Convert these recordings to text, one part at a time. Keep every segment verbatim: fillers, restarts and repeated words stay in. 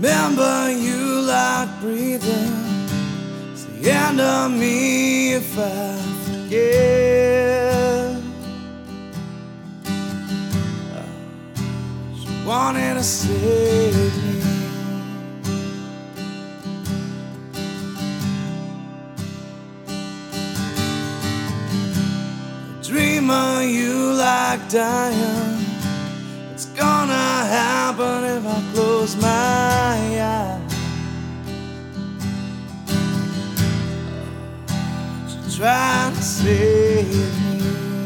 Remember you like breathing. It's the end of me if I forget. She wanted to save me. Dreamer, you like dying. It's gonna happen if I close my eyes. You're trying to save me.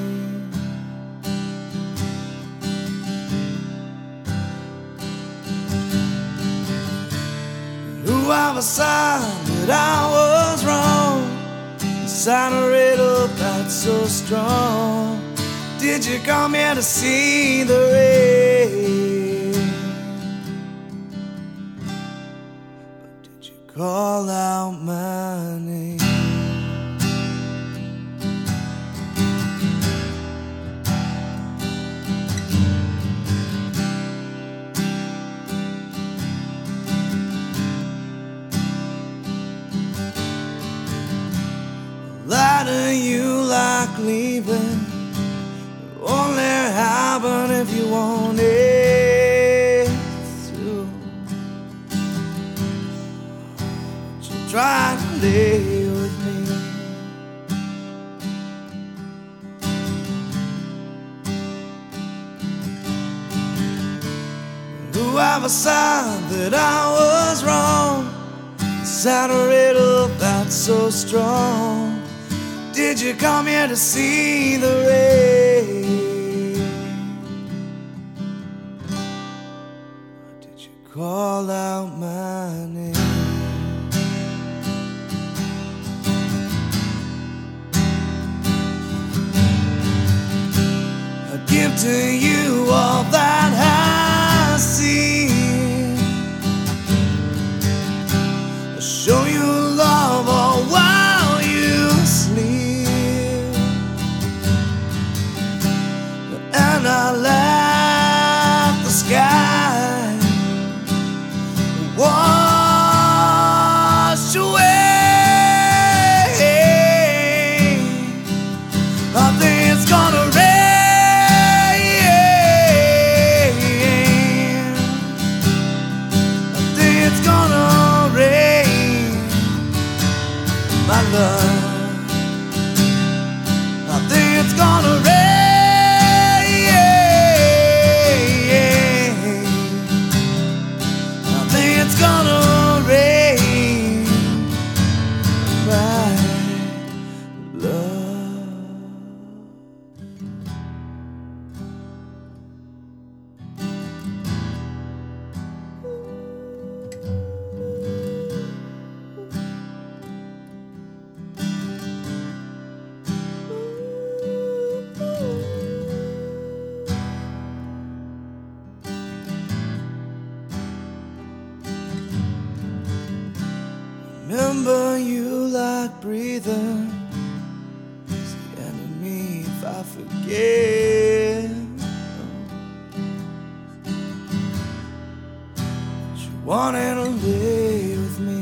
Whoever said that I was wrong, inside a riddle that's so strong. Did you come here to see the rain? But did you call out my name? Lie to you like leaving. Only happen if you want it to. But you try to lay with me. Whoever said that I was wrong, inside a riddle that's so strong. Did you come here to see the rain? Or did you call out my name? I give to you all that I see. I show you love all while you sleep. And I left the sky wash away. I think it's gonna rain. I think it's gonna rain, my love. I think it's gonna rain. It's gonna rain, my love. Remember you like breathing. It's the end of me if I forget. You wanted to lay with me.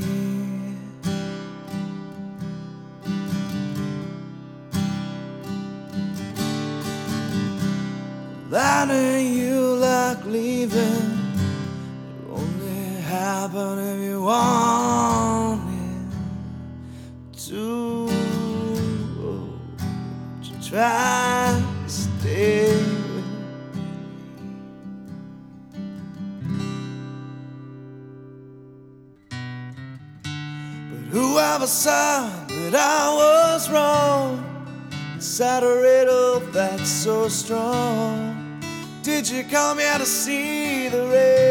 That ain't you like leaving. It only happen if you want to. To try to stay with me. But whoever said that I was wrong, inside a riddle that's so strong. Did you come here to see the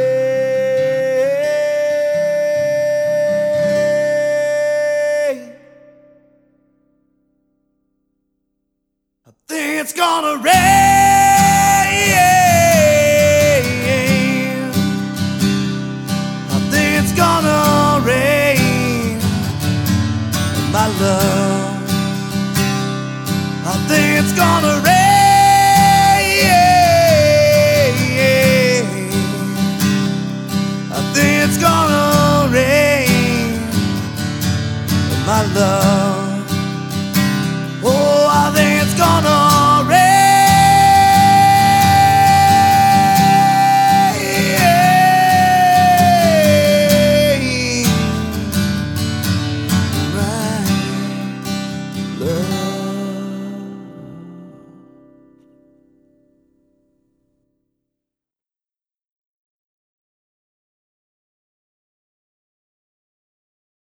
rain? I think it's gonna rain. I think it's gonna rain, my love. I think it's gonna rain. I think it's gonna love.